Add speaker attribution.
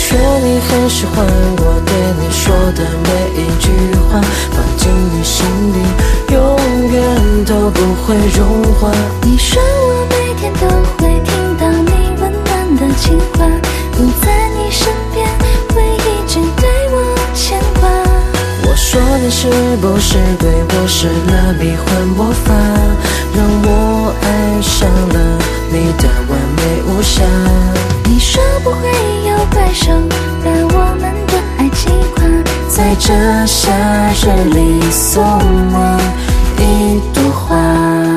Speaker 1: 说你很喜欢我对你说的每一句话，放进你心里，永远都不会融化。
Speaker 2: 你说我每天都会听到你温暖的情话，不在你身边会一直对我牵挂。
Speaker 1: 我说你是不是对我施了迷幻魔法，让我爱上了你的完美无瑕。
Speaker 2: 你说不会有怪兽把我们的爱击垮，
Speaker 1: 在这夏日里送你一朵花。